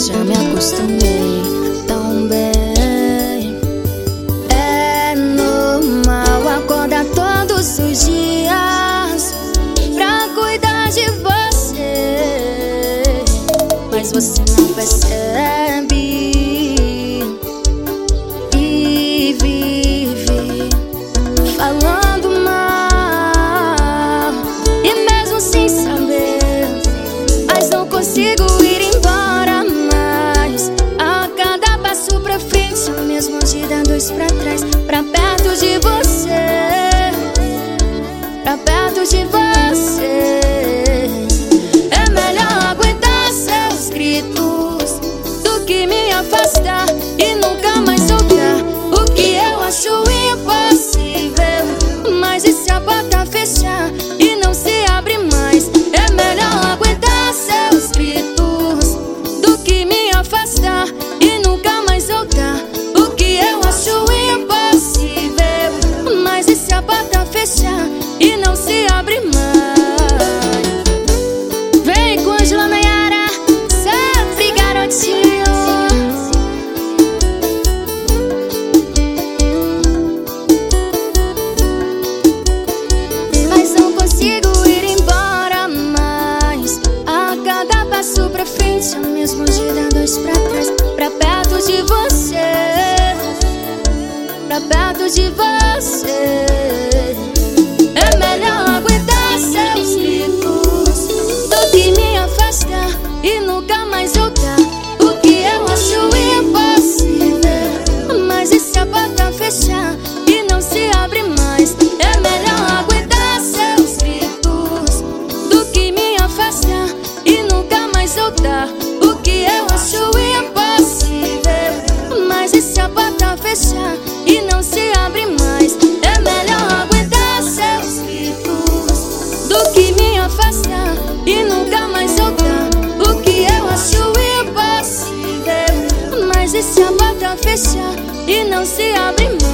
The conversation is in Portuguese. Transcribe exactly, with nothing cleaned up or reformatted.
já me acostumei tão bem. É normal acordar todos os dias pra cuidar de você, mas você não percebe e vive falando mal, e mesmo sem saber, mas não consigo ir embora mais. A cada passo pra frente, eu mesmo de dar dois pra trás, pra perto de você, pra perto de você. É melhor aguentar seus gritos do que me afastar e nunca mais soltar o que eu acho impossível. Mas e se a porta fechar e não se abre mais? É melhor aguentar seus gritos do que me afastar e nunca mais soltar o que eu acho impossível. Mas e se a porta fechar e não se abre mais? Vem com Angela Nayara, sempre garotinho. Mas não consigo ir embora mais. A cada passo pra frente, eu mesmo de dar dois pra trás, pra perto de você, pra perto de você. É melhor aguentar seus gritos do que me afastar e nunca mais soltar o que eu acho impossível. Mas e se a porta fechar e não se abre mais? É melhor aguentar seus gritos do que me afastar e nunca mais soltar o que eu acho impossível. Mas e se a porta fechar e não se abre mais? É melhor aguentar seus gritos do que me afastar e nunca mais soltar o que eu acho impossível. Mas e se a porta fechar e não se abre mais?